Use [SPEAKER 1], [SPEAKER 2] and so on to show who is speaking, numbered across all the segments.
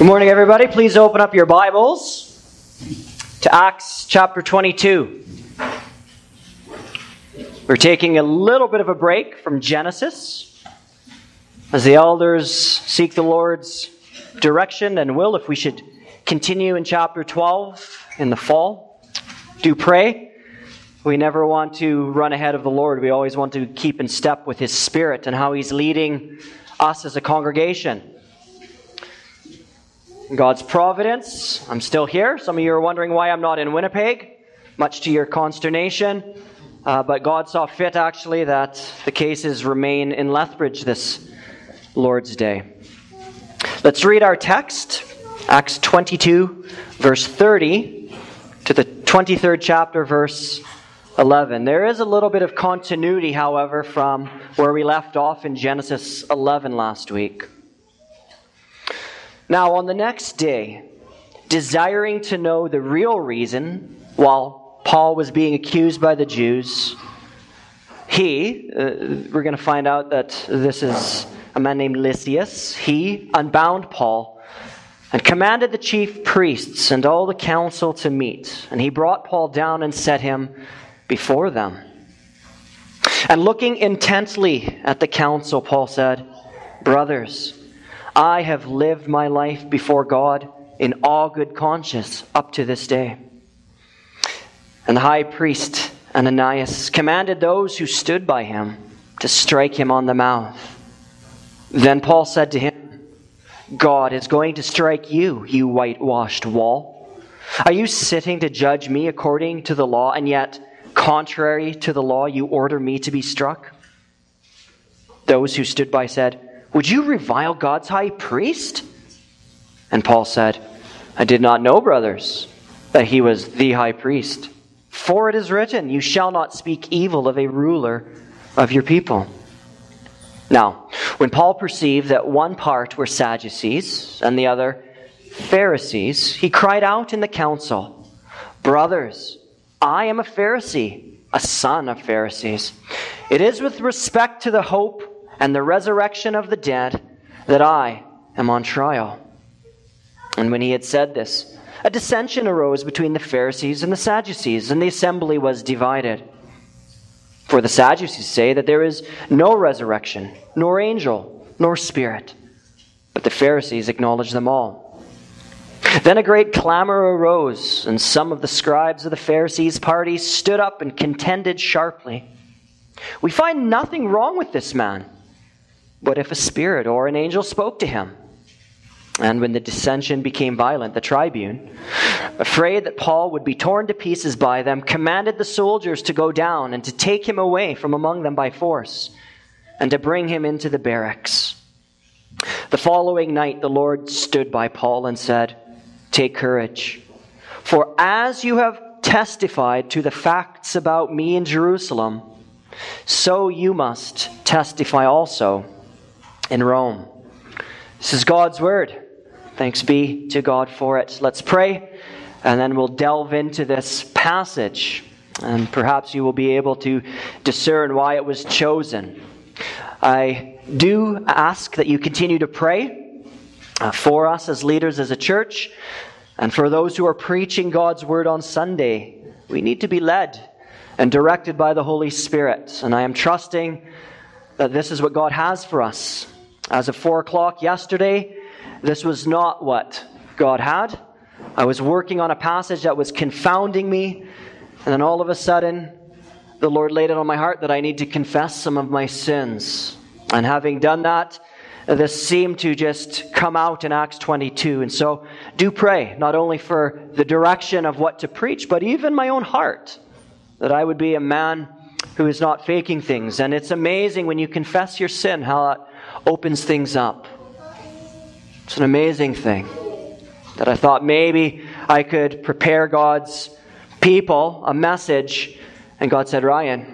[SPEAKER 1] Good morning, everybody. Please open up your Bibles to Acts chapter 22. We're taking a little bit of a break from Genesis as the elders seek the Lord's direction and will if we should continue in chapter 12 in the fall. Do pray. We never want to run ahead of the Lord. We always want to keep in step with His Spirit and how He's leading us as a congregation. God's providence, I'm still here. Some of you are wondering why I'm not in Winnipeg, much to your consternation. But God saw fit, actually, that the cases remain in Lethbridge this Lord's Day. Let's read our text, Acts 22, verse 30, to the 23rd chapter, verse 11. There is a little bit of continuity, however, from where we left off in Genesis 11 last week. Now, on the next day, desiring to know the real reason while Paul was being accused by the Jews, we're going to find out that this is a man named Lysias, he unbound Paul and commanded the chief priests and all the council to meet. And he brought Paul down and set him before them. And looking intently at the council, Paul said, "Brothers, I have lived my life before God in all good conscience up to this day." And the high priest Ananias commanded those who stood by him to strike him on the mouth. Then Paul said to him, "God is going to strike you, you whitewashed wall. Are you sitting to judge me according to the law, and yet, contrary to the law, you order me to be struck?" Those who stood by said, "Would you revile God's high priest?" And Paul said, "I did not know, brothers, that he was the high priest. For it is written, you shall not speak evil of a ruler of your people." Now, when Paul perceived that one part were Sadducees and the other Pharisees, he cried out in the council, "Brothers, I am a Pharisee, a son of Pharisees. It is with respect to the hope and the resurrection of the dead that I am on trial." And when he had said this, a dissension arose between the Pharisees and the Sadducees, and the assembly was divided. For the Sadducees say that there is no resurrection, nor angel, nor spirit, but the Pharisees acknowledge them all. Then a great clamor arose, and some of the scribes of the Pharisees' party stood up and contended sharply. "We find nothing wrong with this man. What if a spirit or an angel spoke to him?" And when the dissension became violent, the tribune, afraid that Paul would be torn to pieces by them, commanded the soldiers to go down and to take him away from among them by force, and to bring him into the barracks. The following night the Lord stood by Paul and said, "Take courage, for as you have testified to the facts about me in Jerusalem, so you must testify also in Rome." This is God's word. Thanks be to God for it. Let's pray, and then we'll delve into this passage, and perhaps you will be able to discern why it was chosen. I do ask that you continue to pray for us as leaders, as a church, and for those who are preaching God's word on Sunday. We need to be led and directed by the Holy Spirit, and I am trusting that this is what God has for us. As of 4 o'clock yesterday, this was not what God had. I was working on a passage that was confounding me, and then all of a sudden, the Lord laid it on my heart that I need to confess some of my sins. And having done that, this seemed to just come out in Acts 22. And so do pray, not only for the direction of what to preach, but even my own heart, that I would be a man who is not faking things. And it's amazing when you confess your sin, how that opens things up. It's an amazing thing that I thought maybe I could prepare God's people a message, and God said, "Ryan,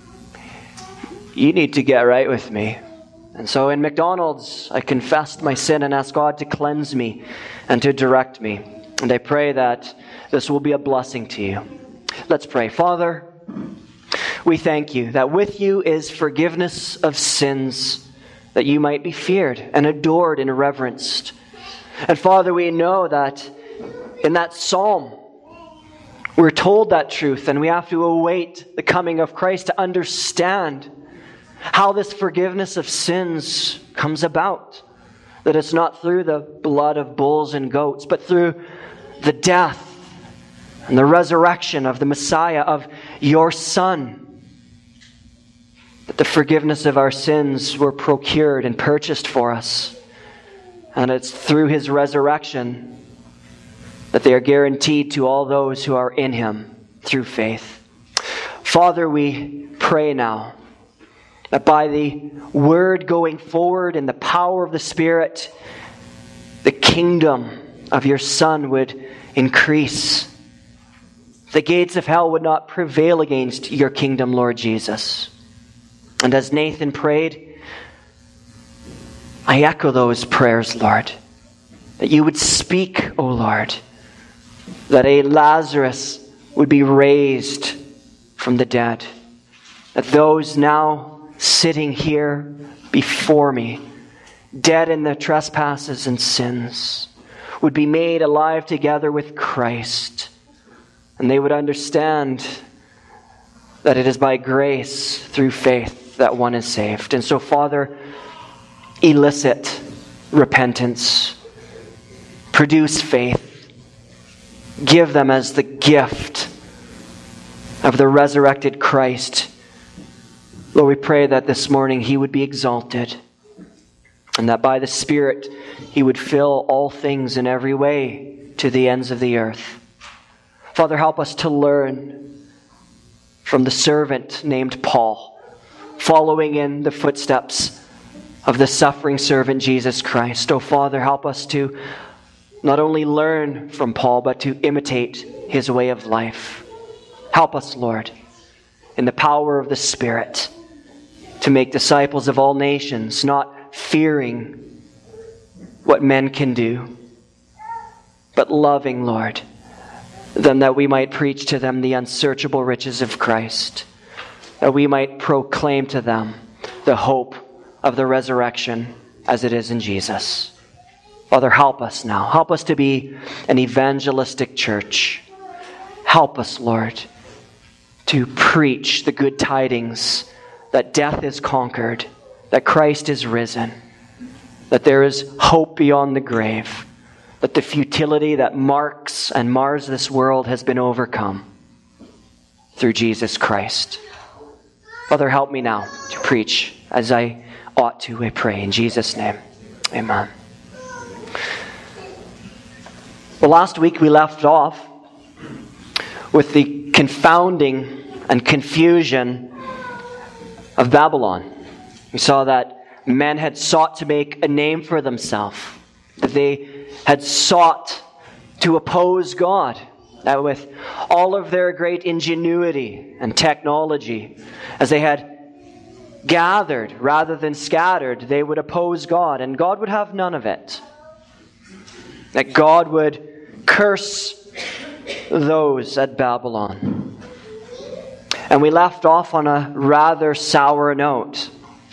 [SPEAKER 1] you need to get right with me." And so in McDonald's, I confessed my sin and asked God to cleanse me and to direct me. And I pray that this will be a blessing to you. Let's pray. Father, we thank you that with you is forgiveness of sins, that you might be feared and adored and reverenced. And Father, we know that in that psalm, we're told that truth, and we have to await the coming of Christ to understand how this forgiveness of sins comes about. That it's not through the blood of bulls and goats, but through the death and the resurrection of the Messiah, of your Son. That the forgiveness of our sins were procured and purchased for us. And it's through his resurrection that they are guaranteed to all those who are in him through faith. Father, we pray now that by the word going forward and the power of the Spirit, the kingdom of your Son would increase. The gates of hell would not prevail against your kingdom, Lord Jesus. And as Nathan prayed, I echo those prayers, Lord, that you would speak, O Lord, that a Lazarus would be raised from the dead, that those now sitting here before me, dead in their trespasses and sins, would be made alive together with Christ, and they would understand that it is by grace through faith that one is saved. And so, Father, elicit repentance, produce faith, give them as the gift of the resurrected Christ. Lord, we pray that this morning he would be exalted, and that by the Spirit he would fill all things in every way to the ends of the earth. Father, help us to learn from the servant named Paul, following in the footsteps of the suffering servant Jesus Christ. Oh, Father, help us to not only learn from Paul, but to imitate his way of life. Help us, Lord, in the power of the Spirit, to make disciples of all nations, not fearing what men can do, but loving, Lord, them, that we might preach to them the unsearchable riches of Christ, that we might proclaim to them the hope of the resurrection as it is in Jesus. Father, help us now. Help us to be an evangelistic church. Help us, Lord, to preach the good tidings that death is conquered, that Christ is risen, that there is hope beyond the grave, that the futility that marks and mars this world has been overcome through Jesus Christ. Father, help me now to preach as I ought to, I pray. In Jesus' name, amen. Well, last week we left off with the confounding and confusion of Babylon. We saw that men had sought to make a name for themselves, that they had sought to oppose God, that with all of their great ingenuity and technology, as they had gathered rather than scattered, they would oppose God, and God would have none of it. That God would curse those at Babylon. And we left off on a rather sour note,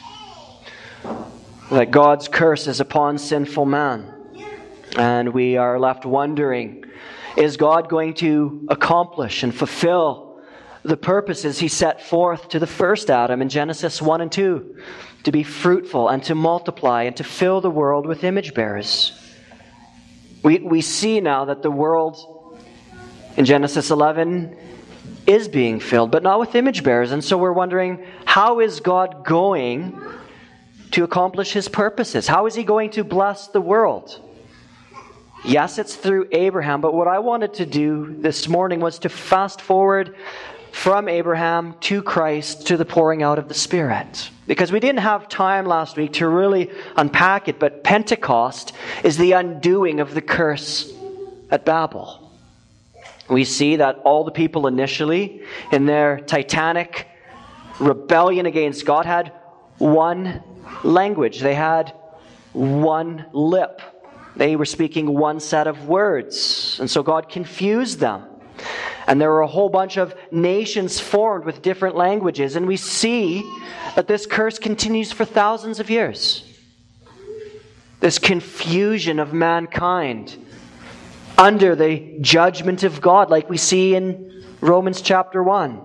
[SPEAKER 1] that God's curse is upon sinful man. And we are left wondering, is God going to accomplish and fulfill the purposes he set forth to the first Adam in Genesis 1 and 2, to be fruitful and to multiply and to fill the world with image bearers? We see now that the world in Genesis 11 is being filled, but not with image bearers. And so we're wondering, how is God going to accomplish his purposes? How is he going to bless the world? Yes, it's through Abraham, but what I wanted to do this morning was to fast forward from Abraham to Christ to the pouring out of the Spirit. Because we didn't have time last week to really unpack it, but Pentecost is the undoing of the curse at Babel. We see that all the people initially, in their titanic rebellion against God, had one language. They had one lip. They were speaking one set of words. And so God confused them. And there were a whole bunch of nations formed with different languages. And we see that this curse continues for thousands of years. this confusion of mankind under the judgment of God, like we see in Romans chapter 1.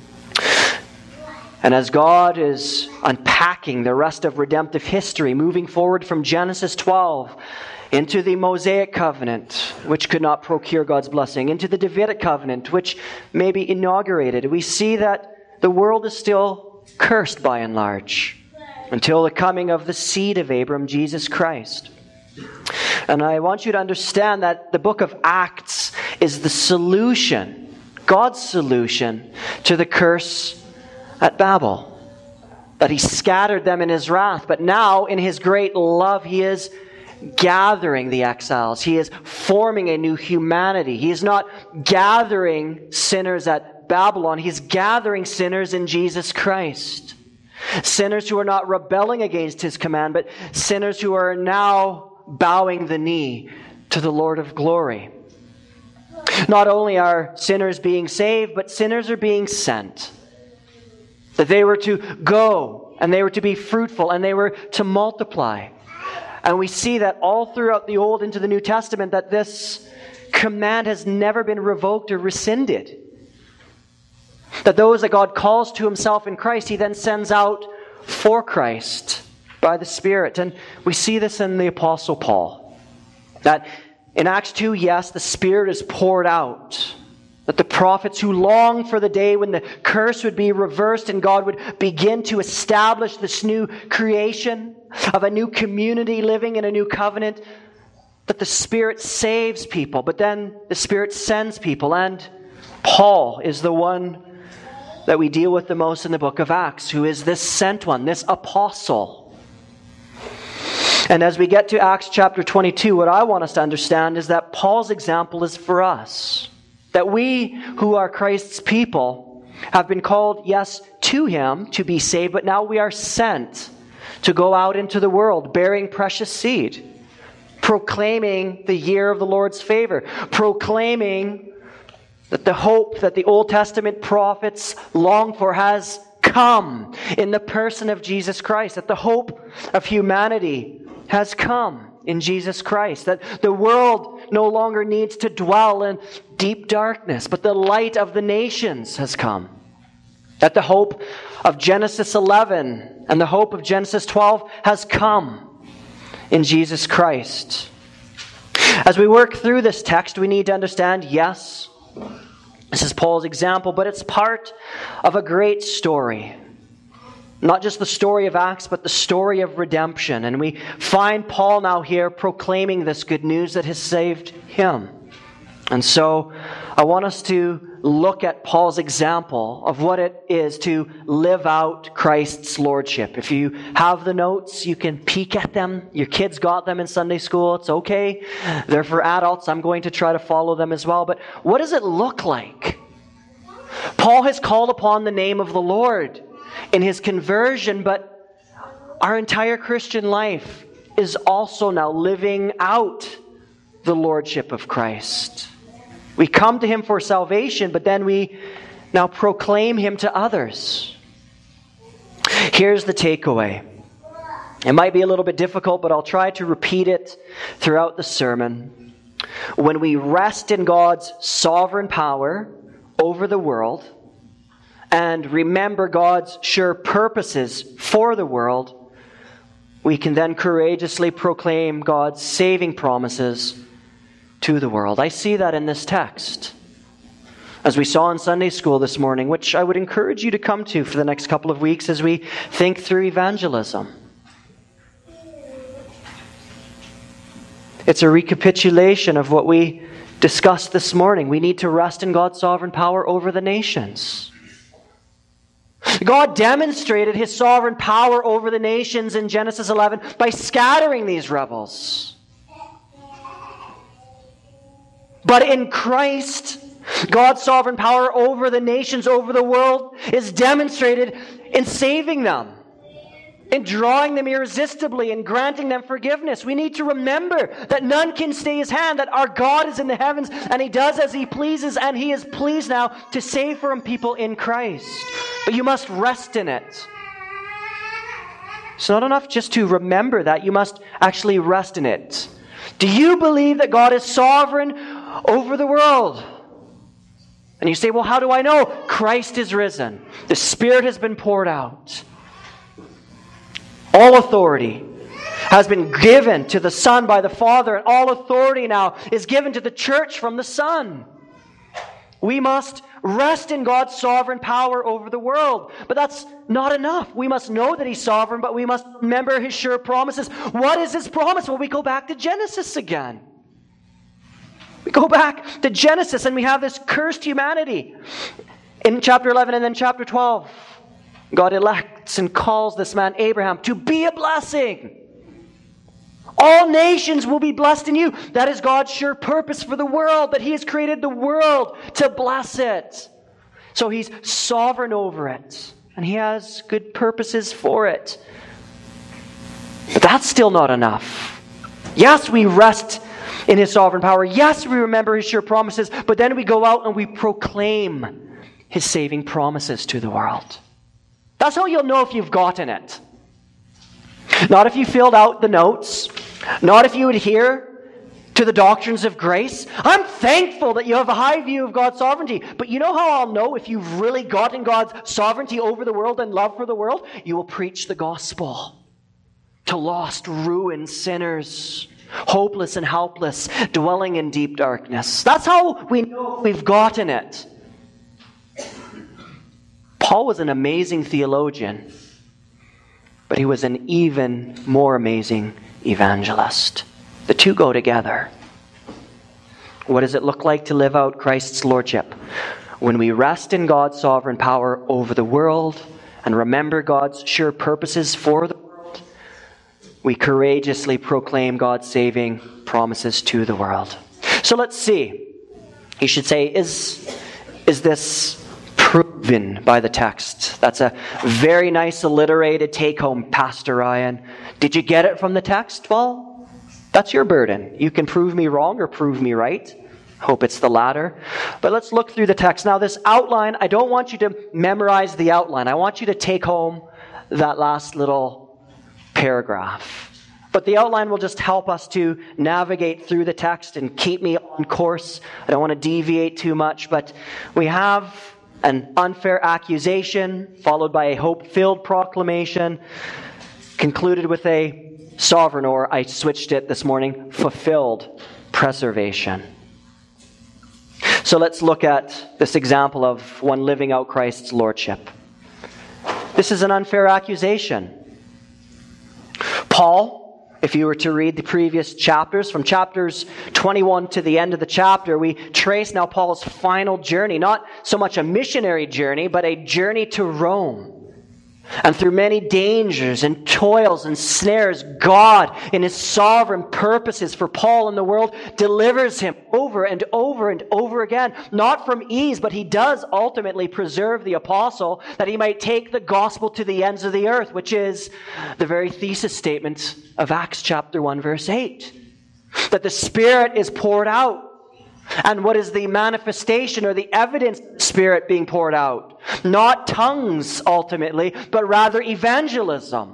[SPEAKER 1] And as God is unpacking the rest of redemptive history, moving forward from Genesis 12 into the Mosaic covenant, which could not procure God's blessing, into the Davidic covenant, which may be inaugurated, we see that the world is still cursed by and large until the coming of the seed of Abram, Jesus Christ. And I want you to understand that the book of Acts is the solution, God's solution to the curse at Babel. That He scattered them in His wrath, but now in His great love He is gathering the exiles. He is forming a new humanity. He is not gathering sinners at Babylon. He's gathering sinners in Jesus Christ. Sinners who are not rebelling against His command, but sinners who are now bowing the knee to the Lord of glory. Not only are sinners being saved, but sinners are being sent. That they were to go, and they were to be fruitful, and they were to multiply. And we see that all throughout the Old into the New Testament, that this command has never been revoked or rescinded. That those that God calls to Himself in Christ, He then sends out for Christ by the Spirit. And we see this in the Apostle Paul. That in Acts 2, yes, the Spirit is poured out. That the prophets who long for the day when the curse would be reversed and God would begin to establish this new creation of a new community living in a new covenant, that the Spirit saves people, but then the Spirit sends people. And Paul is the one that we deal with the most in the book of Acts, who is this sent one, this apostle. And as we get to Acts chapter 22, what I want us to understand is that Paul's example is for us. That we who are Christ's people have been called, yes, to Him to be saved, but now we are sent to go out into the world bearing precious seed, proclaiming the year of the Lord's favor, proclaiming that the hope that the Old Testament prophets longed for has come in the person of Jesus Christ, that the hope of humanity has come in Jesus Christ, that the world no longer needs to dwell in deep darkness, but the light of the nations has come. That the hope of Genesis 11 and the hope of Genesis 12 has come in Jesus Christ. As we work through this text, we need to understand, yes, this is Paul's example, but it's part of a great story. Not just the story of Acts, but the story of redemption. And we find Paul now here proclaiming this good news that has saved him. And so I want us to look at Paul's example of what it is to live out Christ's lordship. If you have the notes, you can peek at them. Your kids got them in Sunday school. It's okay. They're for adults. I'm going to try to follow them as well. But what does it look like? Paul has called upon the name of the Lord in his conversion, but our entire Christian life is also now living out the lordship of Christ. We come to Him for salvation, but then we now proclaim Him to others. Here's the takeaway. It might be a little bit difficult, but I'll try to repeat it throughout the sermon. When we rest in God's sovereign power over the world, and remember God's sure purposes for the world, we can then courageously proclaim God's saving promises to the world. I see that in this text. As we saw in Sunday school this morning, which I would encourage you to come to for the next couple of weeks as we think through evangelism. It's a recapitulation of what we discussed this morning. We need to rest in God's sovereign power over the nations. God demonstrated His sovereign power over the nations in Genesis 11 by scattering these rebels. But in Christ, God's sovereign power over the nations, over the world, is demonstrated in saving them, in drawing them irresistibly, and granting them forgiveness. We need to remember that none can stay His hand, that our God is in the heavens, and He does as He pleases, and He is pleased now to save from people in Christ. But you must rest in it. It's not enough just to remember that. You must actually rest in it. Do you believe that God is sovereign over the world? And you say, well, how do I know? Christ is risen. The Spirit has been poured out. All authority has been given to the Son by the Father, and all authority now is given to the church from the Son. We must rest in God's sovereign power over the world. But that's not enough. We must know that He's sovereign, but we must remember His sure promises. What is His promise? Well, we go back to Genesis again. We go back to Genesis and we have this cursed humanity. In chapter 11 and then chapter 12, God elects and calls this man Abraham to be a blessing. All nations will be blessed in you. That is God's sure purpose for the world, that He has created the world to bless it. So He's sovereign over it, and He has good purposes for it. But that's still not enough. Yes, we rest in His sovereign power. Yes, we remember His sure promises, but then we go out and we proclaim His saving promises to the world. That's how you'll know if you've gotten it. Not if you filled out the notes. Not if you adhere to the doctrines of grace. I'm thankful that you have a high view of God's sovereignty. But you know how I'll know if you've really gotten God's sovereignty over the world and love for the world? You will preach the gospel to lost, ruined sinners, hopeless and helpless, dwelling in deep darkness. That's how we know we've gotten it. Paul was an amazing theologian, but he was an even more amazing evangelist. The two go together. What does it look like to live out Christ's lordship? When we rest in God's sovereign power over the world and remember God's sure purposes for the world, we courageously proclaim God's saving promises to the world. So let's see. You should say, is this proven by the text? That's a very nice alliterated take-home, Pastor Ryan. Did you get it from the text? Well, that's your burden. You can prove me wrong or prove me right. Hope it's the latter. But let's look through the text. Now, this outline, I don't want you to memorize the outline. I want you to take home that last little paragraph. But the outline will just help us to navigate through the text and keep me on course. I don't want to deviate too much, but we have an unfair accusation, followed by a hope-filled proclamation, concluded with a sovereign, or I switched it this morning, fulfilled preservation. So let's look at this example of one living out Christ's lordship. This is an unfair accusation. Paul, if you were to read the previous chapters, from chapters 21 to the end of the chapter, we trace now Paul's final journey, not so much a missionary journey, but a journey to Rome. And through many dangers and toils and snares, God, in His sovereign purposes for Paul and the world, delivers him over and over and over again. Not from ease, but He does ultimately preserve the apostle that he might take the gospel to the ends of the earth, which is the very thesis statement of Acts chapter 1, verse 8. That the Spirit is poured out. And what is the manifestation or the evidence of the Spirit being poured out? Not tongues, ultimately, but rather evangelism.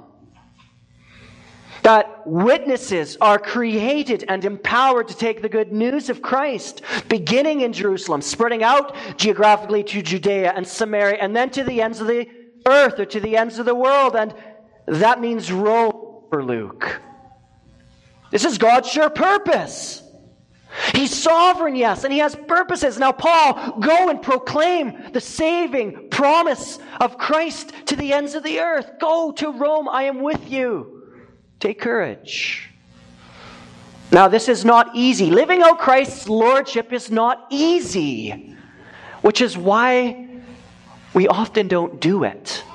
[SPEAKER 1] That witnesses are created and empowered to take the good news of Christ, beginning in Jerusalem, spreading out geographically to Judea and Samaria, and then to the ends of the earth or to the ends of the world. And that means Rome for Luke. This is God's sure purpose. He's sovereign, yes, and He has purposes. Now, Paul, go and proclaim the saving promise of Christ to the ends of the earth. Go to Rome, I am with you. Take courage. Now, this is not easy. Living out Christ's lordship is not easy, which is why we often don't do it.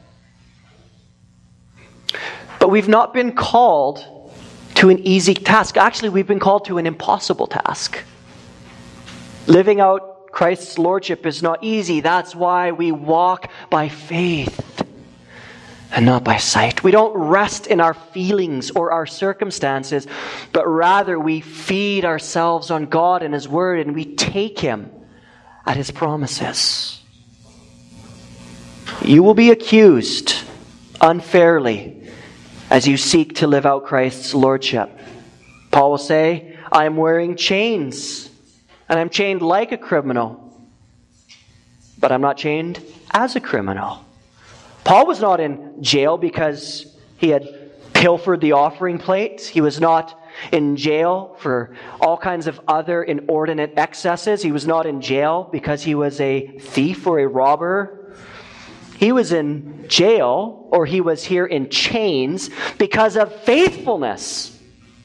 [SPEAKER 1] But we've not been called to an easy task. Actually, we've been called to an impossible task. Living out Christ's lordship is not easy. That's why we walk by faith and not by sight. We don't rest in our feelings or our circumstances, but rather we feed ourselves on God and His Word, and we take Him at His promises. You will be accused unfairly as you seek to live out Christ's lordship. Paul will say, I am wearing chains, and I'm chained like a criminal, but I'm not chained as a criminal. Paul was not in jail because he had pilfered the offering plate. He was not in jail for all kinds of other inordinate excesses. He was not in jail because he was a thief or a robber. He was in jail, or he was here in chains, because of faithfulness.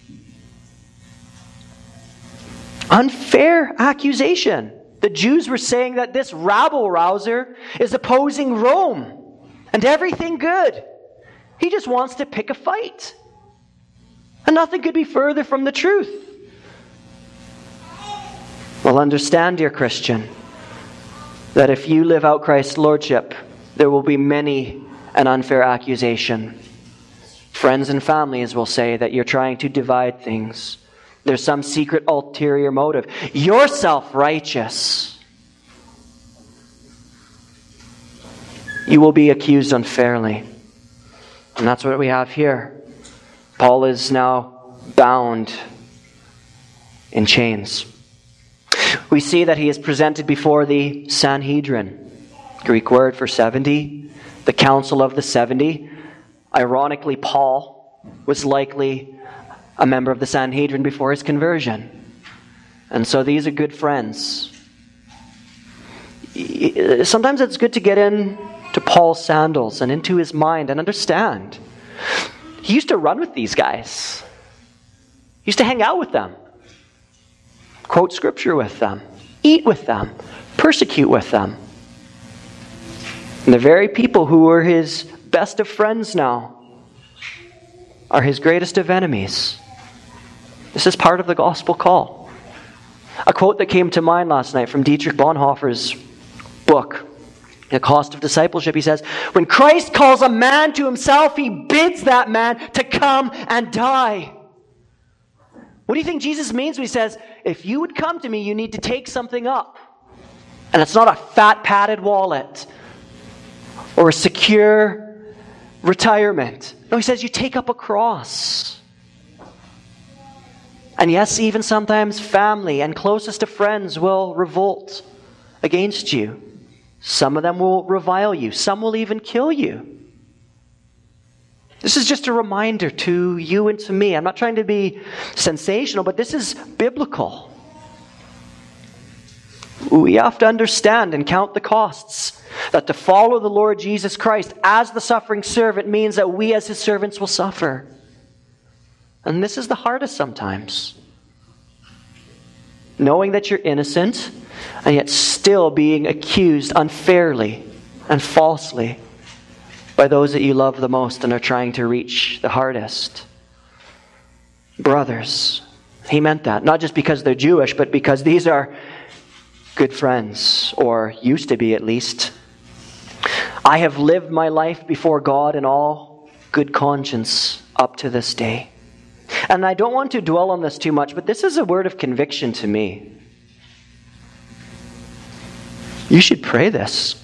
[SPEAKER 1] Unfair accusation. The Jews were saying that this rabble-rouser is opposing Rome and everything good. He just wants to pick a fight. And nothing could be further from the truth. Well, understand, dear Christian, that if you live out Christ's lordship, there will be many an unfair accusation. Friends and families will say that you're trying to divide things. There's some secret ulterior motive. You're self-righteous. You will be accused unfairly. And that's what we have here. Paul is now bound in chains. We see that he is presented before the Sanhedrin, Greek word for 70, the Council of the 70. Ironically, Paul was likely a member of the Sanhedrin before his conversion. And so these are good friends. Sometimes it's good to get into Paul's sandals and into his mind and understand. He used to run with these guys. He used to hang out with them, quote scripture with them, eat with them, persecute with them. And the very people who were his best of friends now are his greatest of enemies. This is part of the gospel call. A quote that came to mind last night from Dietrich Bonhoeffer's book, The Cost of Discipleship. He says, when Christ calls a man to himself, he bids that man to come and die. What do you think Jesus means when he says, if you would come to me, you need to take something up? And it's not a fat padded wallet or a secure retirement. No, he says you take up a cross. And yes, even sometimes family and closest of friends will revolt against you. Some of them will revile you. Some will even kill you. This is just a reminder to you and to me. I'm not trying to be sensational, but this is biblical. We have to understand and count the costs. That to follow the Lord Jesus Christ as the suffering servant means that we as his servants will suffer. And this is the hardest sometimes. Knowing that you're innocent and yet still being accused unfairly and falsely by those that you love the most and are trying to reach the hardest. Brothers, he meant that. Not just because they're Jewish, but because these are good friends, or used to be at least. I have lived my life before God in all good conscience up to this day. And I don't want to dwell on this too much, but this is a word of conviction to me. You should pray this.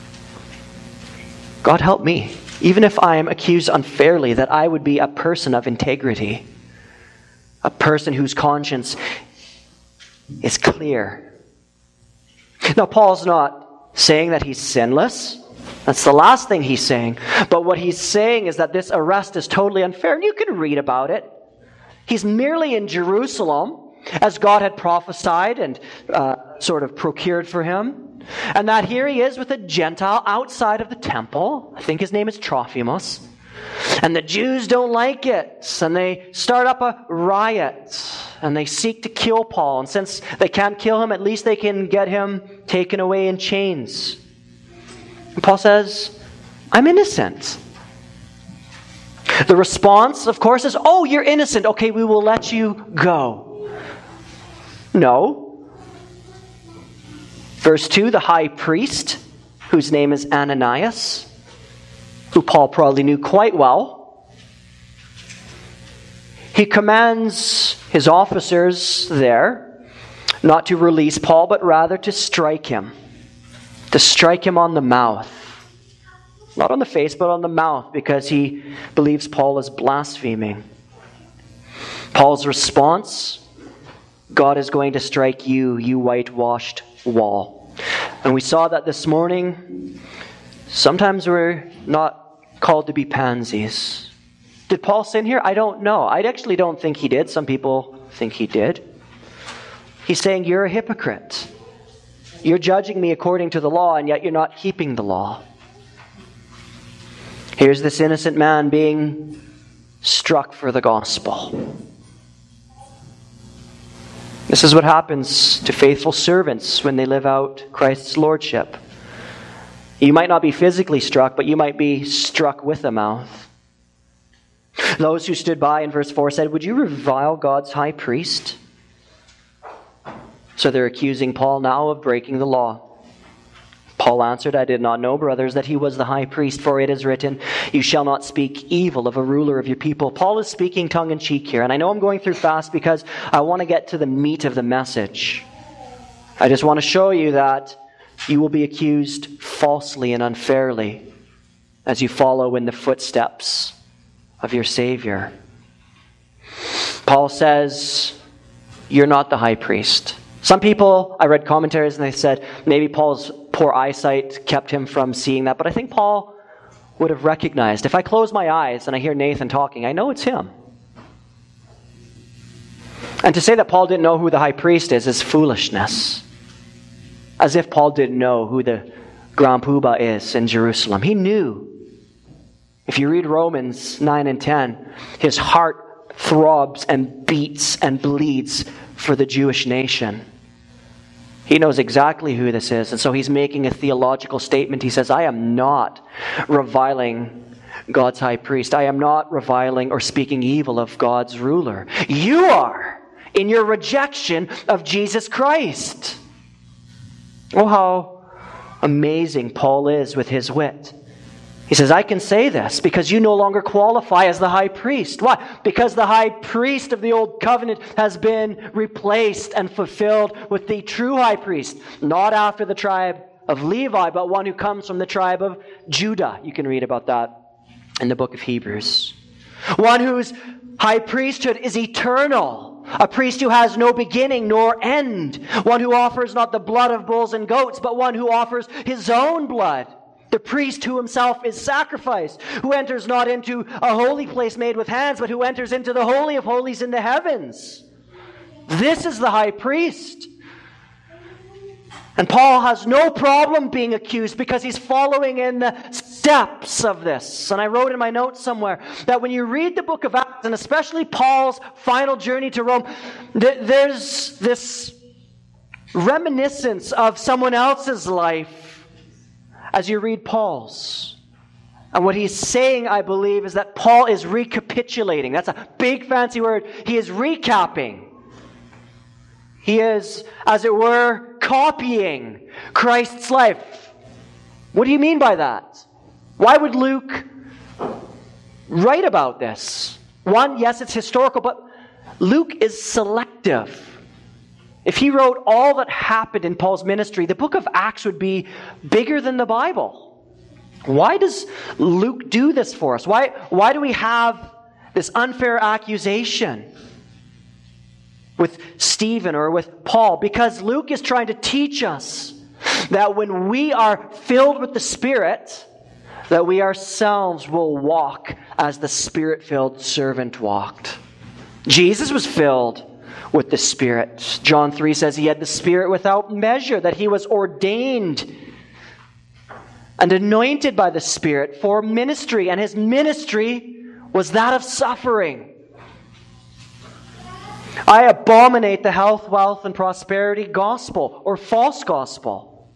[SPEAKER 1] God help me, even if I am accused unfairly, that I would be a person of integrity, a person whose conscience is clear. Now, Paul's not saying that he's sinless. That's the last thing he's saying. But what he's saying is that this arrest is totally unfair, and you can read about it. He's merely in Jerusalem, as God had prophesied and sort of procured for him. And that here he is with a Gentile outside of the temple. I think his name is Trophimus. And the Jews don't like it. And they start up a riot. And they seek to kill Paul. And since they can't kill him, at least they can get him taken away in chains. And Paul says, I'm innocent. The response, of course, is, oh, you're innocent. Okay, we will let you go. No. Verse 2, the high priest, whose name is Ananias, who Paul probably knew quite well, he commands his officers there not to release Paul, but rather to strike him on the mouth. Not on the face, but on the mouth, because he believes Paul is blaspheming. Paul's response, God is going to strike you, you whitewashed wall. And we saw that this morning. Sometimes we're not called to be pansies. Did Paul sin here? I don't know. I actually don't think he did. Some people think he did. He's saying, you're a hypocrite. You're judging me according to the law, and yet you're not keeping the law. Here's this innocent man being struck for the gospel. This is what happens to faithful servants when they live out Christ's lordship. You might not be physically struck, but you might be struck with a mouth. Those who stood by in verse 4 said, would you revile God's high priest? So they're accusing Paul now of breaking the law. Paul answered, I did not know, brothers, that he was the high priest, for it is written, you shall not speak evil of a ruler of your people. Paul is speaking tongue-in-cheek here, and I know I'm going through fast because I want to get to the meat of the message. I just want to show you that you will be accused falsely and unfairly as you follow in the footsteps of your Savior. Paul says, you're not the high priest. Some people, I read commentaries and they said maybe Paul's poor eyesight kept him from seeing that. But I think Paul would have recognized, if I close my eyes and I hear Nathan talking, I know it's him. And to say that Paul didn't know who the high priest is foolishness. As if Paul didn't know who the Grand Poobah is in Jerusalem. He knew. If you read Romans 9 and 10, his heart throbs and beats and bleeds for the Jewish nation. He knows exactly who this is, and so he's making a theological statement. He says, I am not reviling God's high priest. I am not reviling or speaking evil of God's ruler. You are in your rejection of Jesus Christ. Oh, how amazing Paul is with his wit. He says, I can say this because you no longer qualify as the high priest. Why? Because the high priest of the old covenant has been replaced and fulfilled with the true high priest. Not after the tribe of Levi, but one who comes from the tribe of Judah. You can read about that in the book of Hebrews. One whose high priesthood is eternal. A priest who has no beginning nor end. One who offers not the blood of bulls and goats, but one who offers his own blood. The priest who himself is sacrificed, who enters not into a holy place made with hands, but who enters into the Holy of Holies in the heavens. This is the high priest. And Paul has no problem being accused because he's following in the steps of this. And I wrote in my notes somewhere that when you read the book of Acts, and especially Paul's final journey to Rome, there's this reminiscence of someone else's life as you read Paul's. And what he's saying, I believe, is that Paul is recapitulating. That's a big fancy word. He is recapping. He is, as it were, copying Christ's life. What do you mean by that? Why would Luke write about this? One, yes, it's historical, but Luke is selective. If he wrote all that happened in Paul's ministry, the book of Acts would be bigger than the Bible. Why does Luke do this for us? Why do we have this unfair accusation with Stephen or with Paul? Because Luke is trying to teach us that when we are filled with the Spirit, that we ourselves will walk as the Spirit-filled servant walked. Jesus was filled with the Spirit. John 3 says he had the Spirit without measure, that he was ordained and anointed by the Spirit for ministry, and his ministry was that of suffering. I abominate the health, wealth, and prosperity gospel, or false gospel.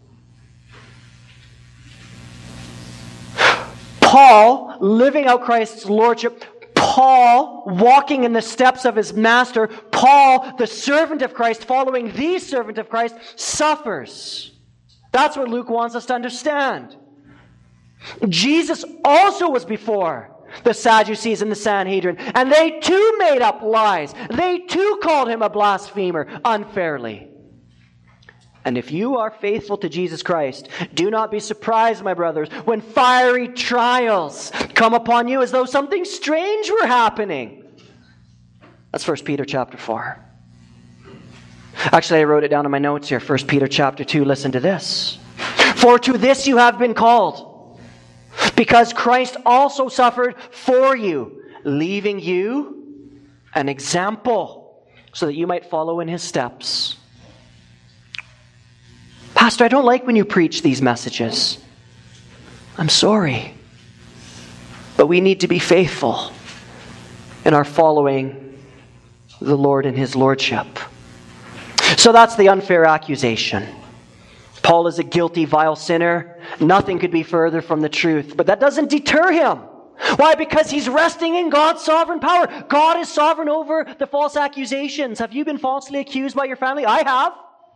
[SPEAKER 1] Paul, living out Christ's lordship, Paul, walking in the steps of his master, Paul, the servant of Christ, following the servant of Christ, suffers. That's what Luke wants us to understand. Jesus also was before the Sadducees and the Sanhedrin, and they too made up lies. They too called him a blasphemer unfairly. And if you are faithful to Jesus Christ, do not be surprised, my brothers, when fiery trials come upon you as though something strange were happening. That's 1 Peter chapter 4. Actually, I wrote it down in my notes here. 1 Peter chapter 2, listen to this. For to this you have been called, because Christ also suffered for you, leaving you an example, so that you might follow in his steps. Pastor, I don't like when you preach these messages. I'm sorry. But we need to be faithful in our following the Lord and his lordship. So that's the unfair accusation. Paul is a guilty, vile sinner. Nothing could be further from the truth. But that doesn't deter him. Why? Because he's resting in God's sovereign power. God is sovereign over the false accusations. Have you been falsely accused by your family? I have.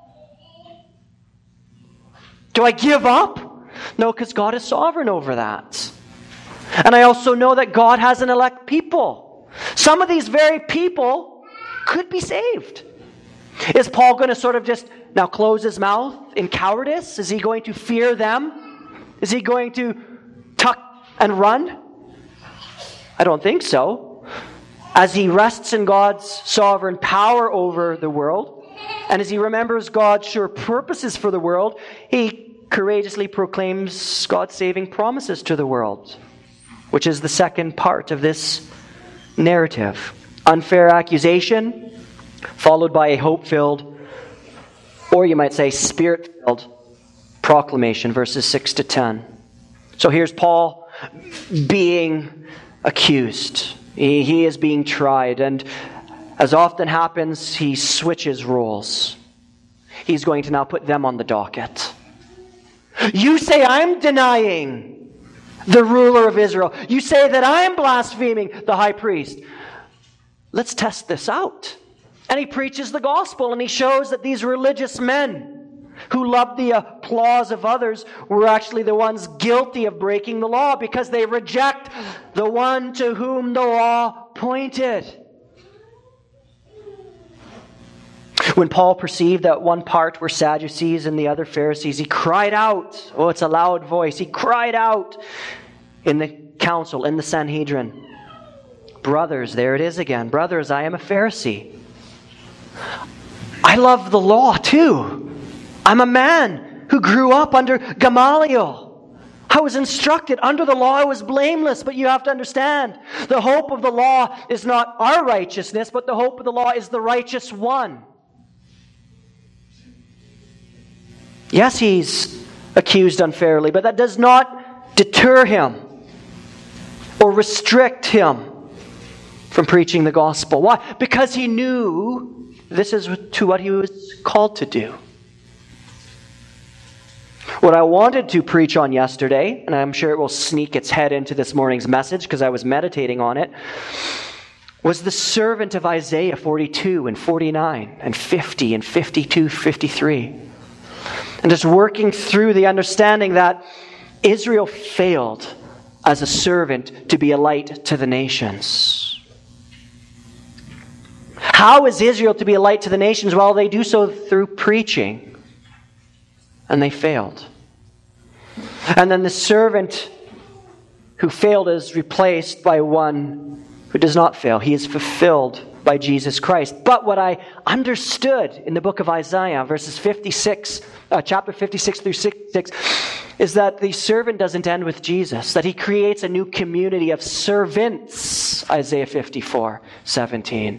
[SPEAKER 1] Do I give up? No, because God is sovereign over that. And I also know that God has an elect people. Some of these very people could be saved. Is Paul going to sort of just now close his mouth in cowardice? Is he going to fear them? Is he going to tuck and run? I don't think so. As he rests in God's sovereign power over the world, and as he remembers God's sure purposes for the world, he courageously proclaims God's saving promises to the world, which is the second part of this narrative. Unfair accusation, followed by a hope-filled, or you might say spirit-filled proclamation, verses 6 to 10. So here's Paul being accused. He is being tried, and as often happens, he switches roles. He's going to now put them on the docket. You say I'm denying the ruler of Israel. You say that I'm blaspheming the high priest. Let's test this out. And he preaches the gospel, and he shows that these religious men who loved the applause of others were actually the ones guilty of breaking the law, because they reject the one to whom the law pointed. When Paul perceived that one part were Sadducees and the other Pharisees, he cried out. Oh, it's a loud voice. He cried out in the council, in the Sanhedrin. Brothers, there it is again. Brothers, I am a Pharisee. I love the law too. I'm a man who grew up under Gamaliel. I was instructed under the law. I was blameless. But you have to understand, the hope of the law is not our righteousness, but the hope of the law is the righteous one. Yes, he's accused unfairly, but that does not deter him or restrict him from preaching the gospel. Why? Because he knew this is to what he was called to do. What I wanted to preach on yesterday, and I'm sure it will sneak its head into this morning's message because I was meditating on it, was the servant of Isaiah 42 and 49 and 50 and 52, 53. And just working through the understanding that Israel failed as a servant to be a light to the nations. How is Israel to be a light to the nations? Well, they do so through preaching. And they failed. And then the servant who failed is replaced by one who does not fail. He is fulfilled by Jesus Christ. But what I understood in the book of Isaiah, chapter 56 through 66, is that the servant doesn't end with Jesus, that he creates a new community of servants, Isaiah 54:17.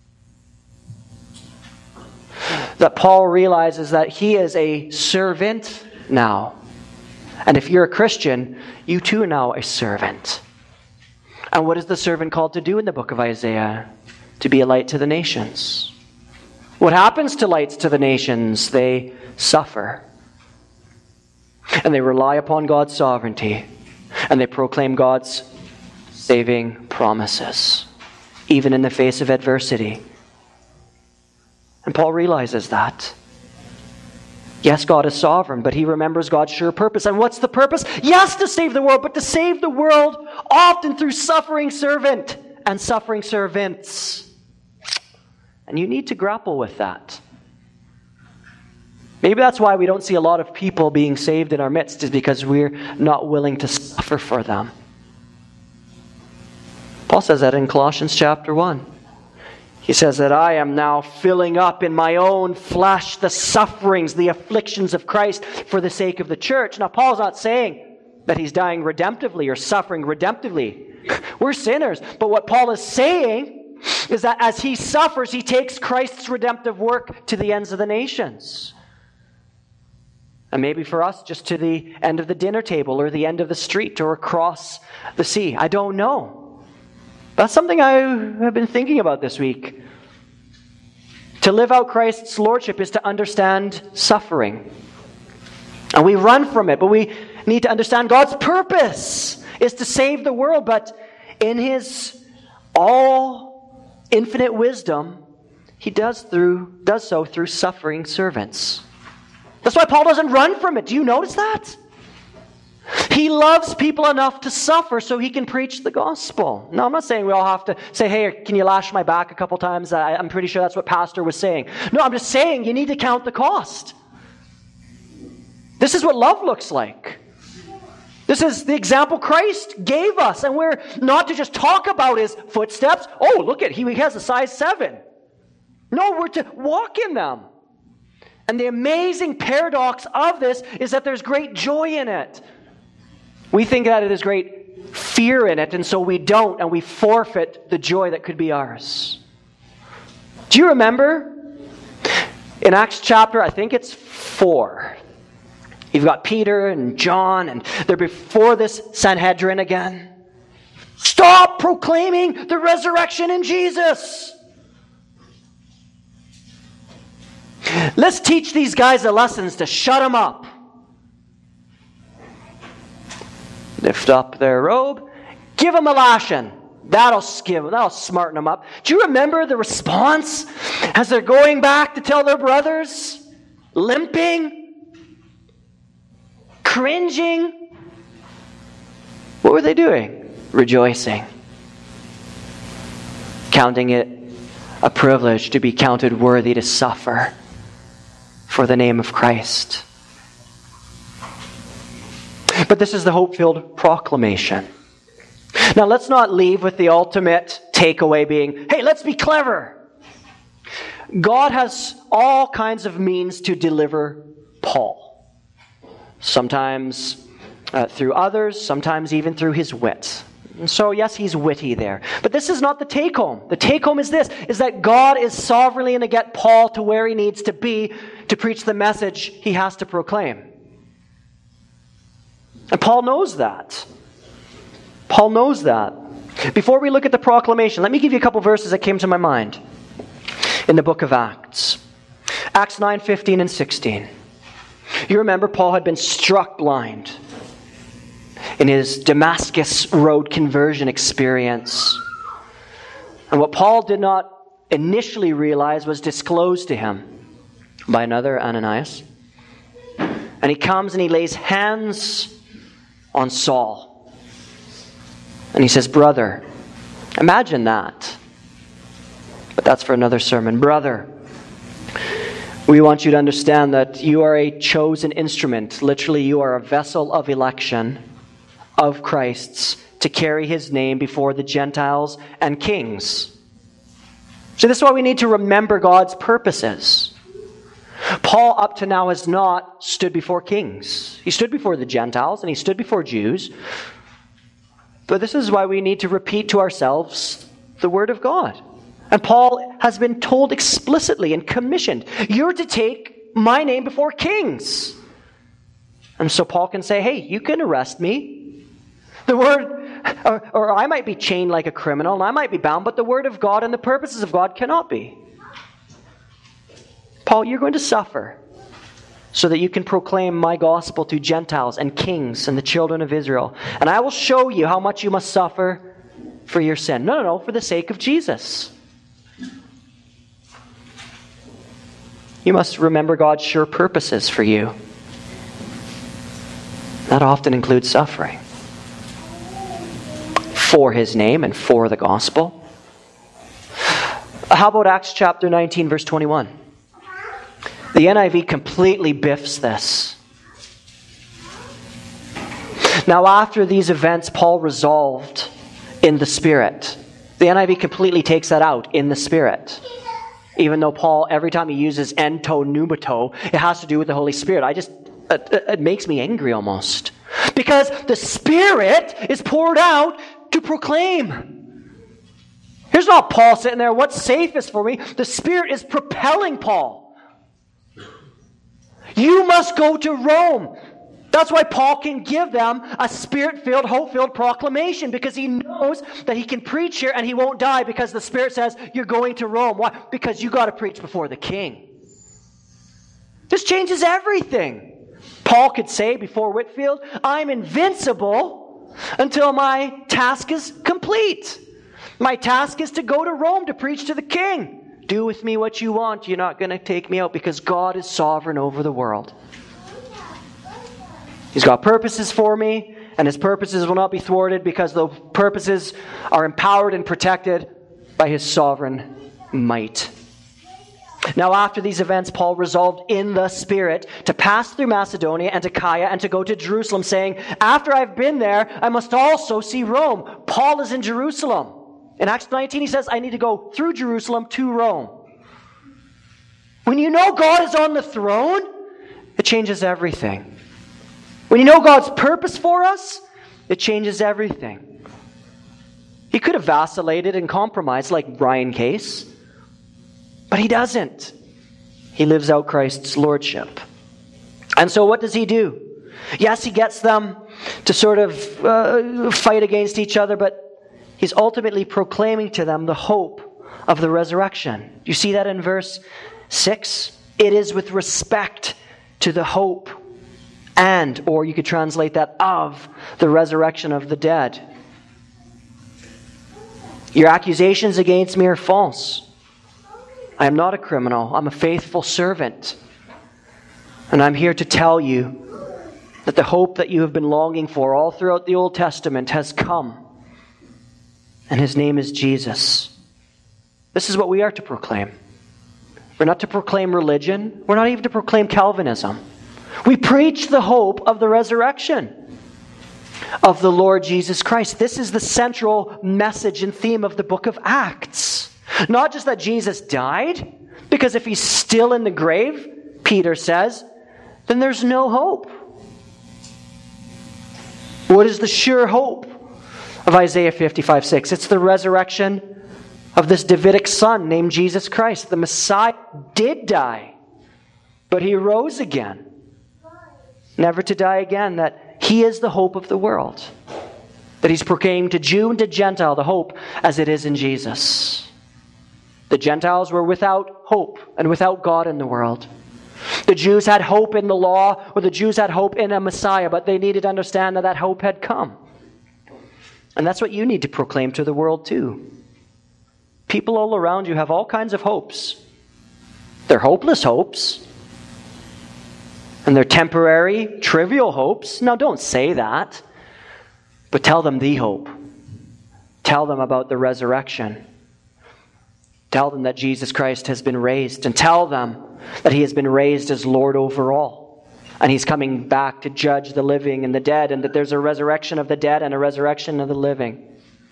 [SPEAKER 1] That Paul realizes that he is a servant now. And if you're a Christian, you too are now a servant. And what is the servant called to do in the book of Isaiah? To be a light to the nations. What happens to lights to the nations? They suffer. And they rely upon God's sovereignty. And they proclaim God's saving promises, even in the face of adversity. And Paul realizes that. Yes, God is sovereign, but he remembers God's sure purpose. And what's the purpose? Yes, to save the world, but to save the world often through suffering servant and suffering servants. And you need to grapple with that. Maybe that's why we don't see a lot of people being saved in our midst, is because we're not willing to suffer for them. Paul says that in Colossians chapter 1. He says that I am now filling up in my own flesh the sufferings, the afflictions of Christ for the sake of the church. Now, Paul's not saying that he's dying redemptively or suffering redemptively. We're sinners. But what Paul is saying is that as he suffers, he takes Christ's redemptive work to the ends of the nations. And maybe for us, just to the end of the dinner table or the end of the street or across the sea. I don't know. That's something I have been thinking about this week. To live out Christ's lordship is to understand suffering. And we run from it, but we need to understand God's purpose is to save the world. But in His all infinite wisdom, He does so through suffering servants. That's why Paul doesn't run from it. Do you notice that? He loves people enough to suffer so he can preach the gospel. Now, I'm not saying we all have to say, hey, can you lash my back a couple times? I'm pretty sure that's what Pastor was saying. No, I'm just saying you need to count the cost. This is what love looks like. This is the example Christ gave us. And we're not to just talk about His footsteps. Oh, look at, he has a size 7. No, we're to walk in them. And the amazing paradox of this is that there's great joy in it. We think that it is great fear in it, and so we don't, and we forfeit the joy that could be ours. Do you remember in Acts chapter, I think it's 4, you've got Peter and John, and they're before this Sanhedrin again. Stop proclaiming the resurrection in Jesus. Let's teach these guys the lessons to shut them up. Lift up their robe, give them a lashing. That'll smarten them up. Do you remember the response as they're going back to tell their brothers? Limping, cringing. What were they doing? Rejoicing. Counting it a privilege to be counted worthy to suffer for the name of Christ. But this is the hope-filled proclamation. Now, let's not leave with the ultimate takeaway being, hey, let's be clever. God has all kinds of means to deliver Paul. Sometimes through others, sometimes even through his wit. And so, yes, he's witty there. But this is not the take-home. The take-home is this, is that God is sovereignly going to get Paul to where he needs to be to preach the message he has to proclaim. And Paul knows that. Paul knows that. Before we look at the proclamation, let me give you a couple verses that came to my mind in the book of Acts. Acts 9, 15 and 16. You remember Paul had been struck blind in his Damascus Road conversion experience. And what Paul did not initially realize was disclosed to him by another, Ananias. And he comes and he lays hands on Saul. And he says, brother, imagine that. But that's for another sermon. Brother, we want you to understand that you are a chosen instrument. Literally, you are a vessel of election of Christ's to carry His name before the Gentiles and kings. So this is why we need to remember God's purposes. Paul up to now has not stood before kings. He stood before the Gentiles and he stood before Jews. But this is why we need to repeat to ourselves the Word of God. And Paul has been told explicitly and commissioned, you're to take my name before kings. And so Paul can say, hey, you can arrest me. The Word, or I might be chained like a criminal and I might be bound, but the Word of God and the purposes of God cannot be. Paul, you're going to suffer so that you can proclaim my gospel to Gentiles and kings and the children of Israel. And I will show you how much you must suffer for your sin. No, for the sake of Jesus. You must remember God's sure purposes for you. That often includes suffering. For His name and for the gospel. How about Acts chapter 19, verse 21? The NIV completely biffs this. Now, after these events, Paul resolved in the Spirit. The NIV completely takes that out, in the Spirit. Even though Paul, every time he uses ento pneumato, it has to do with the Holy Spirit. It makes me angry almost. Because the Spirit is poured out to proclaim. Here's not Paul sitting there, what's safest for me? The Spirit is propelling Paul. You must go to Rome. That's why Paul can give them a Spirit-filled, hope-filled proclamation, because he knows that he can preach here and he won't die, because the Spirit says, you're going to Rome. Why? Because you got to preach before the king. This changes everything. Paul could say before Whitefield, I'm invincible until my task is complete. My task is to go to Rome to preach to the king. Do with me what you want. You're not going to take me out, because God is sovereign over the world. He's got purposes for me, and his purposes will not be thwarted, because the purposes are empowered and protected by his sovereign might. Now, after these events, Paul resolved in the Spirit to pass through Macedonia and Achaia and to go to Jerusalem, saying, after I've been there, I must also see Rome. Paul is in Jerusalem. In Acts 19, he says, I need to go through Jerusalem to Rome. When you know God is on the throne, it changes everything. When you know God's purpose for us, it changes everything. He could have vacillated and compromised like Ryan Case, but he doesn't. He lives out Christ's lordship. And so what does he do? Yes, he gets them to sort of fight against each other, but he's ultimately proclaiming to them the hope of the resurrection. You see that in verse 6? It is with respect to the hope and, or you could translate that, of the resurrection of the dead. Your accusations against me are false. I am not a criminal. I'm a faithful servant. And I'm here to tell you that the hope that you have been longing for all throughout the Old Testament has come. And his name is Jesus. This is what we are to proclaim. We're not to proclaim religion. We're not even to proclaim Calvinism. We preach the hope of the resurrection of the Lord Jesus Christ. This is the central message and theme of the book of Acts. Not just that Jesus died, because if he's still in the grave, Peter says, then there's no hope. What is the sure hope of Isaiah 55:6? It's the resurrection of this Davidic son named Jesus Christ. The Messiah did die, but he rose again. Never to die again, that he is the hope of the world. That he's proclaimed to Jew and to Gentile the hope as it is in Jesus. The Gentiles were without hope and without God in the world. The Jews had hope in the law, or the Jews had hope in a Messiah, but they needed to understand that that hope had come. And that's what you need to proclaim to the world too. People all around you have all kinds of hopes. They're hopeless hopes. And they're temporary, trivial hopes. Now, don't say that. But tell them the hope. Tell them about the resurrection. Tell them that Jesus Christ has been raised. And tell them that he has been raised as Lord over all. And he's coming back to judge the living and the dead. And that there's a resurrection of the dead and a resurrection of the living.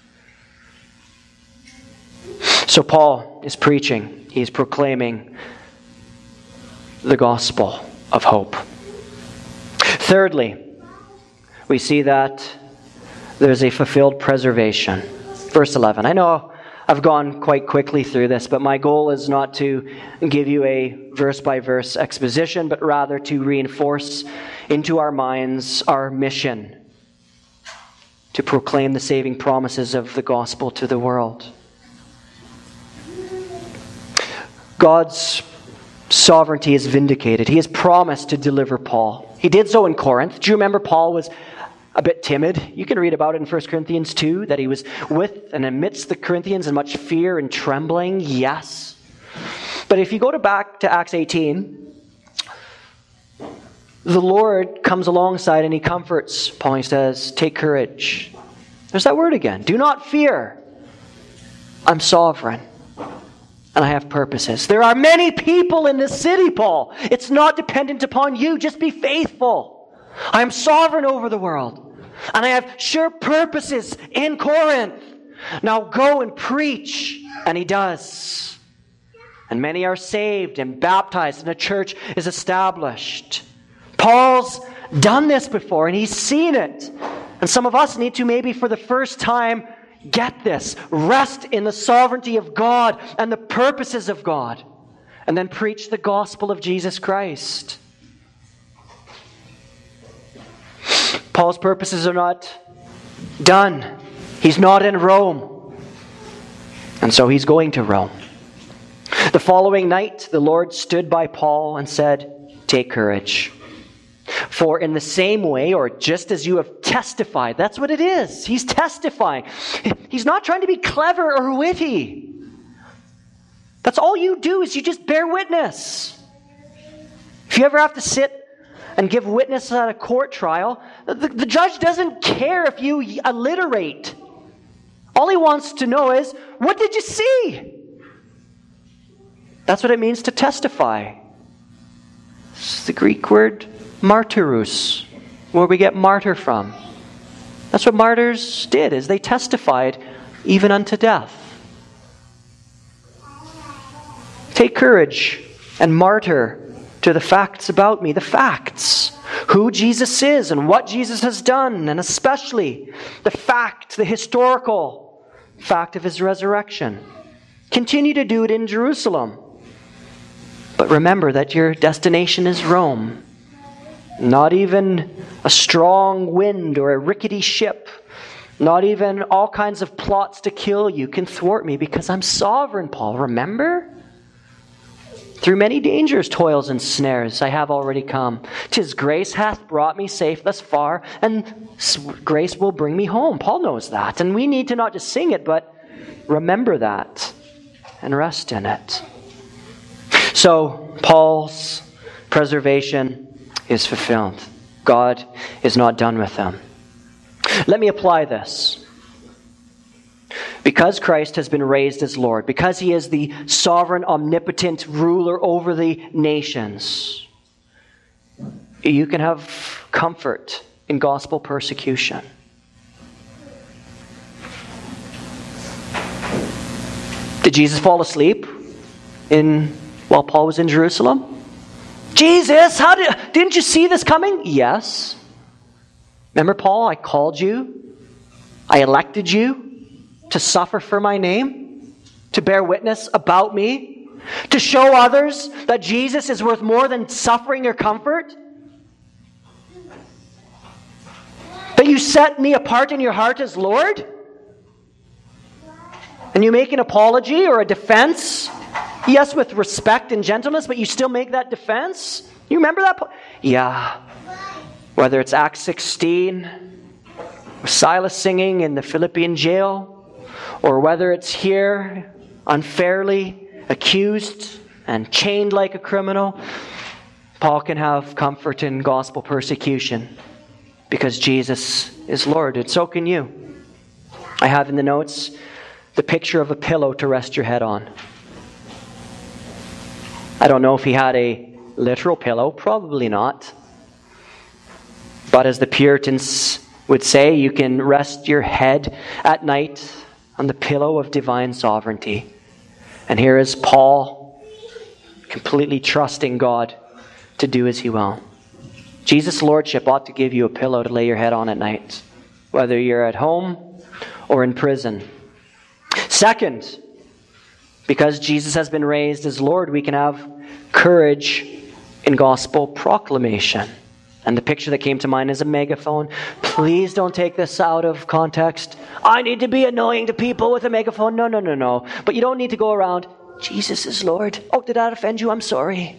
[SPEAKER 1] So Paul is preaching. He's proclaiming the gospel of hope. Thirdly, we see that there's a fulfilled preservation. Verse 11. I know I've gone quite quickly through this, but my goal is not to give you a verse-by-verse exposition, but rather to reinforce into our minds our mission to proclaim the saving promises of the gospel to the world. God's sovereignty is vindicated. He has promised to deliver Paul. He did so in Corinth. Do you remember Paul was a bit timid? You can read about it in 1 Corinthians 2, that he was with and amidst the Corinthians in much fear and trembling. Yes. But if you go back to Acts 18, the Lord comes alongside and he comforts Paul. He says, take courage. There's that word again. Do not fear. I'm sovereign. and I have purposes. There are many people in this city, Paul. It's not dependent upon you. Just be faithful. I am sovereign over the world, and I have sure purposes in Corinth. Now go and preach. And he does. And many are saved and baptized, and a church is established. Paul's done this before, and he's seen it. And some of us need to maybe for the first time get this. Rest in the sovereignty of God and the purposes of God. And then preach the gospel of Jesus Christ. Paul's purposes are not done. He's not in Rome. And so he's going to Rome. The following night, the Lord stood by Paul and said, "Take courage. For in the same way, or just as you have testified," that's what it is. He's testifying. He's not trying to be clever or witty. That's all you do, is you just bear witness. If you ever have to sit and give witness at a court trial, the judge doesn't care if you alliterate. All he wants to know is, what did you see? That's what it means to testify. It's the Greek word martyrus, where we get martyr from. That's what martyrs did, is they testified even unto death. Take courage and martyr to the facts about me, the facts. Who Jesus is and what Jesus has done, and especially the fact, the historical fact of his resurrection. Continue to do it in Jerusalem. But remember that your destination is Rome. Not even a strong wind or a rickety ship, not even all kinds of plots to kill you can thwart me, because I'm sovereign, Paul. Remember? Through many dangers, toils, and snares I have already come. 'Tis grace hath brought me safe thus far, and grace will bring me home. Paul knows that, and we need to not just sing it, but remember that and rest in it. So, Paul's preservation is fulfilled. God is not done with them. Let me apply this. Because Christ has been raised as Lord, because he is the sovereign, omnipotent ruler over the nations, you can have comfort in gospel persecution. Did Jesus fall asleep while Paul was in Jerusalem? Jesus, didn't you see this coming? Yes. Remember, Paul, I called you. I elected you to suffer for my name, to bear witness about me, to show others that Jesus is worth more than suffering or comfort. That you set me apart in your heart as Lord? And you make an apology or a defense? Yes, with respect and gentleness, but you still make that defense? You remember that? Yeah. Whether it's Acts 16, Silas singing in the Philippian jail, or whether it's here, unfairly accused and chained like a criminal, Paul can have comfort in gospel persecution because Jesus is Lord, and so can you. I have in the notes the picture of a pillow to rest your head on. I don't know if he had a literal pillow, probably not. But as the Puritans would say, you can rest your head at night on the pillow of divine sovereignty. And here is Paul, completely trusting God to do as he will. Jesus' lordship ought to give you a pillow to lay your head on at night, whether you're at home or in prison. Second, because Jesus has been raised as Lord, we can have courage in gospel proclamation. And the picture that came to mind is a megaphone. Please don't take this out of context. I need to be annoying to people with a megaphone. No. But you don't need to go around, Jesus is Lord. Oh, did that offend you? I'm sorry.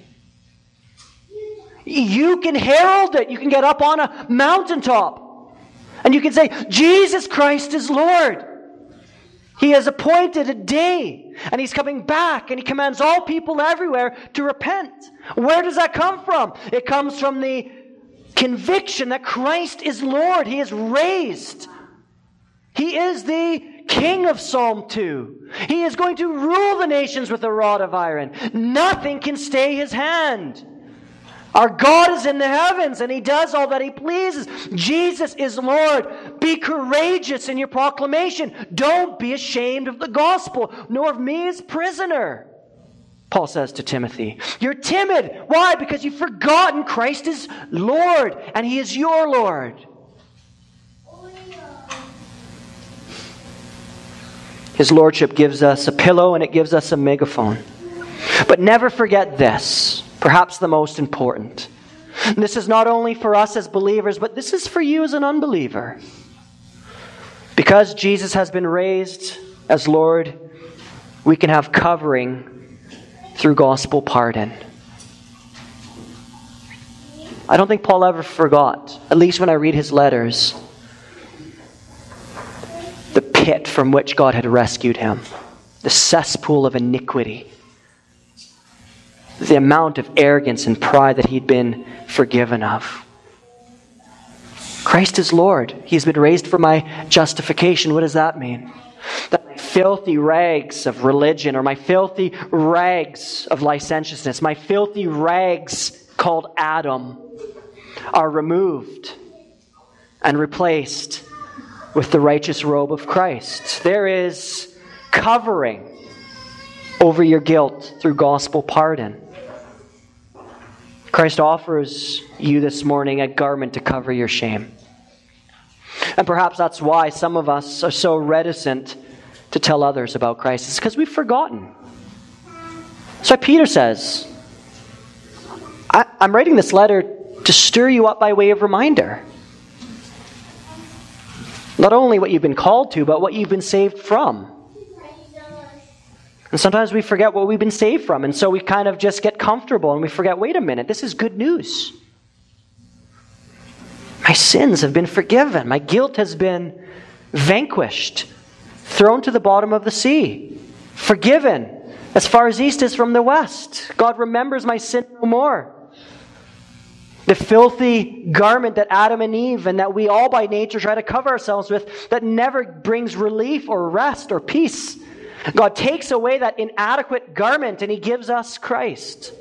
[SPEAKER 1] You can herald it. You can get up on a mountaintop. And you can say, Jesus Christ is Lord. He has appointed a day. And he's coming back. And he commands all people everywhere to repent. Where does that come from? It comes from the conviction that Christ is Lord. He is raised. He is the king of Psalm 2. He is going to rule the nations with a rod of iron. Nothing can stay his hand. Our God is in the heavens, and he does all that he pleases. Jesus is Lord. Be courageous in your proclamation. Don't be ashamed of the gospel, nor of me as prisoner. Paul says to Timothy, you're timid. Why? Because you've forgotten Christ is Lord, and he is your Lord. His lordship gives us a pillow and it gives us a megaphone. But never forget this, perhaps the most important. And this is not only for us as believers, but this is for you as an unbeliever. Because Jesus has been raised as Lord, we can have covering through gospel pardon. I don't think Paul ever forgot, at least when I read his letters, the pit from which God had rescued him, the cesspool of iniquity, the amount of arrogance and pride that he'd been forgiven of. Christ is Lord. He's been raised for my justification. What does that mean? That my filthy rags of religion, or my filthy rags of licentiousness, my filthy rags called Adam, are removed and replaced with the righteous robe of Christ. There is covering over your guilt through gospel pardon. Christ offers you this morning a garment to cover your shame. And perhaps that's why some of us are so reticent to tell others about Christ. It's because we've forgotten. So Peter says, I'm writing this letter to stir you up by way of reminder. Not only what you've been called to, but what you've been saved from. And sometimes we forget what we've been saved from, and so we kind of just get comfortable and we forget, wait a minute, this is good news. My sins have been forgiven. My guilt has been vanquished, thrown to the bottom of the sea, forgiven as far as east is from the west. God remembers my sin no more. The filthy garment that Adam and Eve and that we all by nature try to cover ourselves with, that never brings relief or rest or peace. God takes away that inadequate garment and he gives us Christ.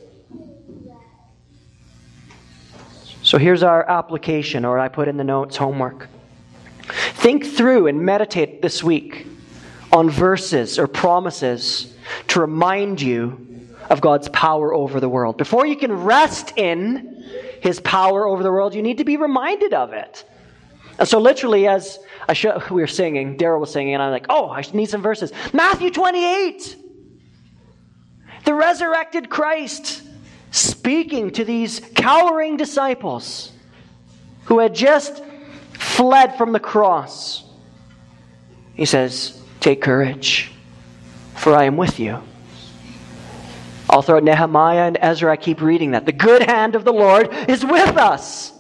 [SPEAKER 1] So here's our application, or I put in the notes, homework. Think through and meditate this week on verses or promises to remind you of God's power over the world. Before you can rest in his power over the world, you need to be reminded of it. And so literally, as we were singing, Daryl was singing, and I'm like, oh, I need some verses. Matthew 28. The resurrected Christ speaking to these cowering disciples who had just fled from the cross. He says, take courage, for I am with you. All throughout Nehemiah and Ezra, I keep reading that. The good hand of the Lord is with us.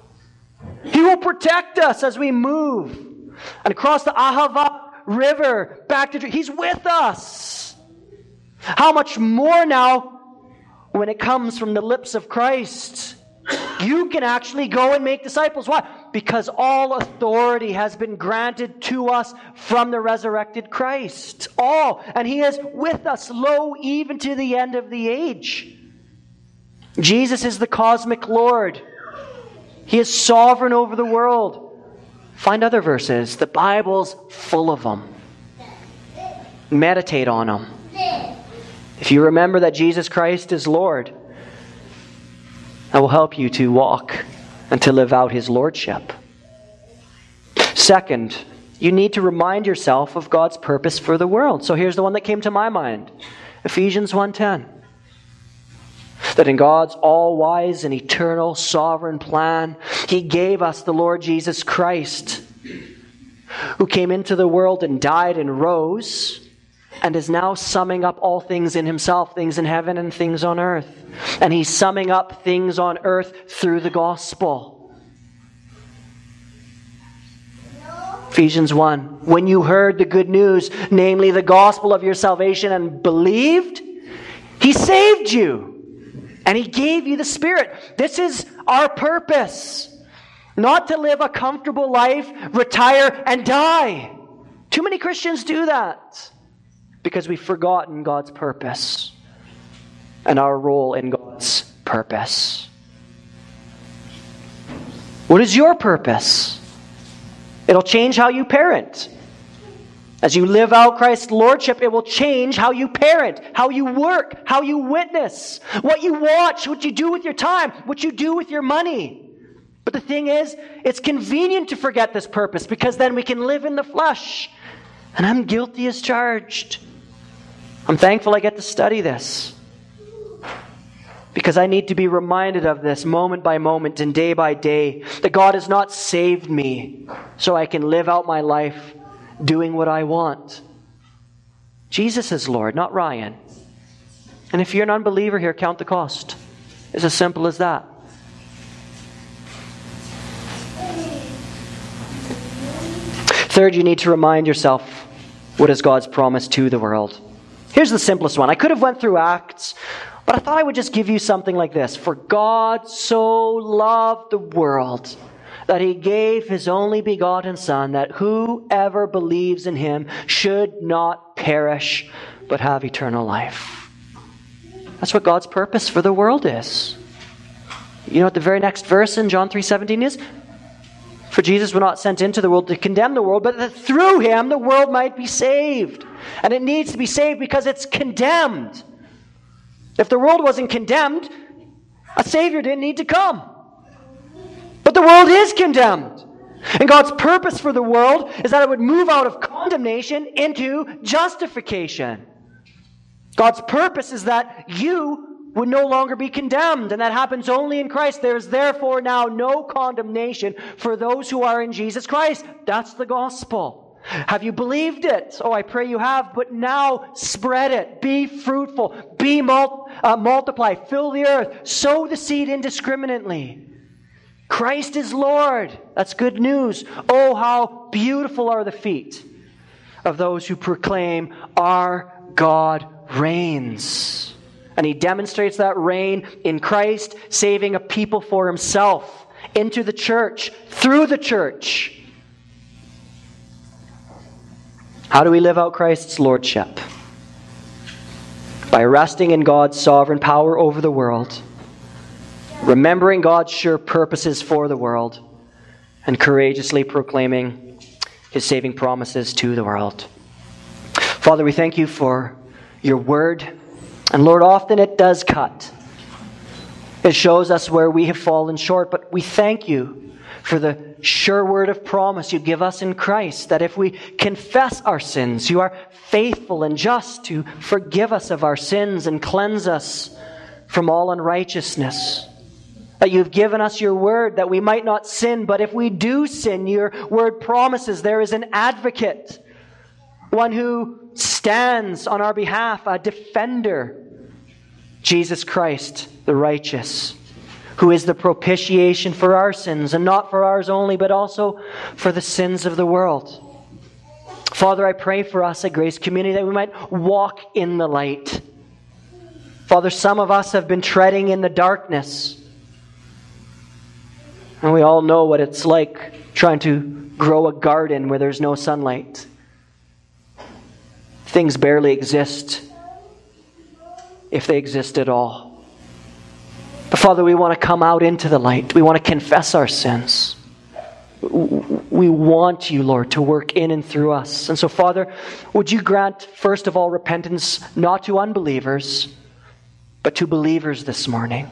[SPEAKER 1] He will protect us as we move. And across the Ahava River, back to... He's with us. How much more now when it comes from the lips of Christ? You can actually go and make disciples. Why? Because all authority has been granted to us from the resurrected Christ. All. And he is with us, lo, even to the end of the age. Jesus is the cosmic Lord. He is sovereign over the world. Find other verses. The Bible's full of them. Meditate on them. If you remember that Jesus Christ is Lord, that will help you to walk and to live out his lordship. Second, you need to remind yourself of God's purpose for the world. So here's the one that came to my mind. Ephesians 1:10. That in God's all-wise and eternal sovereign plan, he gave us the Lord Jesus Christ, who came into the world and died and rose, and is now summing up all things in himself, things in heaven and things on earth. And he's summing up things on earth through the gospel. Ephesians 1. When you heard the good news, namely the gospel of your salvation, and believed, he saved you. And he gave you the Spirit. This is our purpose. Not to live a comfortable life, retire, and die. Too many Christians do that because we've forgotten God's purpose and our role in God's purpose. What is your purpose? It'll change how you parent. As you live out Christ's lordship, it will change how you parent, how you work, how you witness, what you watch, what you do with your time, what you do with your money. But the thing is, it's convenient to forget this purpose because then we can live in the flesh. And I'm guilty as charged. I'm thankful I get to study this because I need to be reminded of this moment by moment and day by day, that God has not saved me so I can live out my life doing what I want. Jesus is Lord, not Ryan. And if you're an unbeliever here, count the cost. It's as simple as that. Third, you need to remind yourself, what is God's promise to the world? Here's the simplest one. I could have went through Acts, but I thought I would just give you something like this. For God so loved the world that He gave His only begotten Son, that whoever believes in Him should not perish, but have eternal life. That's what God's purpose for the world is. You know what the very next verse in John 3:17 is? For Jesus was not sent into the world to condemn the world, but that through Him the world might be saved. And it needs to be saved because it's condemned. If the world wasn't condemned, a Savior didn't need to come. But the world is condemned. And God's purpose for the world is that it would move out of condemnation into justification. God's purpose is that you would no longer be condemned, and that happens only in Christ. There is therefore now no condemnation for those who are in Jesus Christ. That's the gospel. Have you believed it? Oh, I pray you have, but now spread it. Be fruitful. Multiply. Fill the earth. Sow the seed indiscriminately. Christ is Lord. That's good news. Oh, how beautiful are the feet of those who proclaim our God reigns. And He demonstrates that reign in Christ, saving a people for Himself, into the church, through the church. How do we live out Christ's lordship? By resting in God's sovereign power over the world, remembering God's sure purposes for the world, and courageously proclaiming His saving promises to the world. Father, we thank You for Your word. And Lord, often it does cut. It shows us where we have fallen short, but we thank You for the sure word of promise You give us in Christ, that if we confess our sins, You are faithful and just to forgive us of our sins and cleanse us from all unrighteousness. That You've given us Your word that we might not sin, but if we do sin, Your word promises there is an advocate, one who stands on our behalf, a defender, Jesus Christ, the righteous, who is the propitiation for our sins, and not for ours only, but also for the sins of the world. Father, I pray for us at Grace Community that we might walk in the light. Father, some of us have been treading in the darkness, and we all know what it's like trying to grow a garden where there's no sunlight. Things barely exist, if they exist at all. But Father, we want to come out into the light. We want to confess our sins. We want You, Lord, to work in and through us. And so, Father, would You grant, first of all, repentance not to unbelievers, but to believers this morning.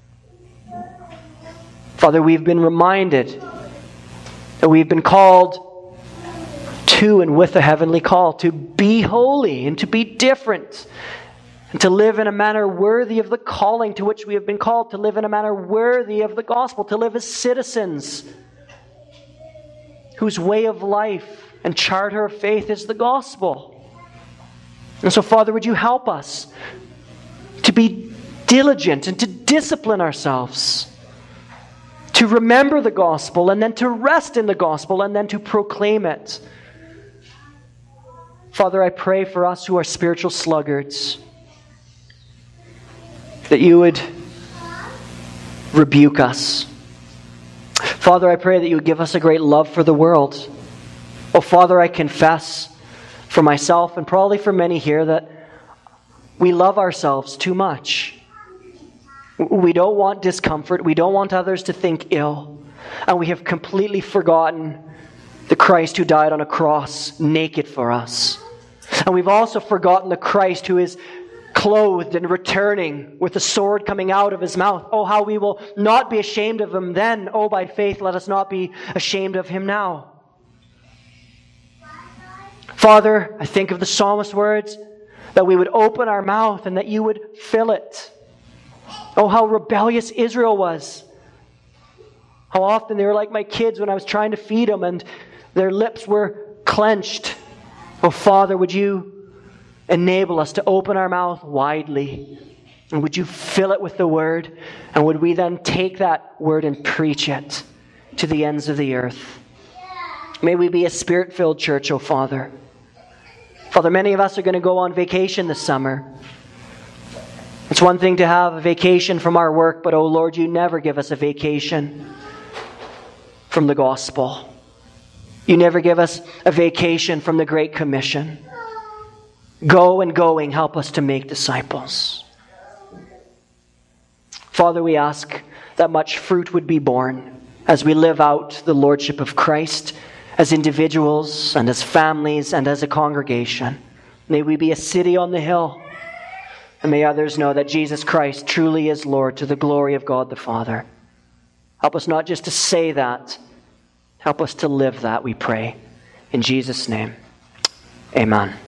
[SPEAKER 1] Father, we've been reminded that we've been called to and with a heavenly call to be holy and to be different and to live in a manner worthy of the calling to which we have been called, to live in a manner worthy of the gospel, to live as citizens whose way of life and charter of faith is the gospel. And so, Father, would You help us to be diligent and to discipline ourselves, to remember the gospel and then to rest in the gospel and then to proclaim it. Father, I pray for us who are spiritual sluggards, that You would rebuke us. Father, I pray that You would give us a great love for the world. Oh, Father, I confess for myself and probably for many here, that we love ourselves too much. We don't want discomfort. We don't want others to think ill. And we have completely forgotten the Christ who died on a cross naked for us. And we've also forgotten the Christ who is clothed and returning with a sword coming out of his mouth. Oh, how we will not be ashamed of him then. Oh, by faith, let us not be ashamed of him now. Father, I think of the psalmist's words, that we would open our mouth and that you would fill it. Oh, how rebellious Israel was. How often they were like my kids when I was trying to feed them and their lips were clenched. Oh, Father, would you enable us to open our mouth widely? And would you fill it with the word? And would we then take that word and preach it to the ends of the earth? May we be a Spirit-filled church, oh Father. Father, many of us are going to go on vacation this summer. It's one thing to have a vacation from our work, but oh Lord, you never give us a vacation from the gospel. You never give us a vacation from the Great Commission. Go and going, help us to make disciples. Father, we ask that much fruit would be born as we live out the Lordship of Christ as individuals and as families and as a congregation. May we be a city on the hill. And may others know that Jesus Christ truly is Lord to the glory of God the Father. Help us not just to say that. Help us to live that, we pray. In Jesus' name, amen.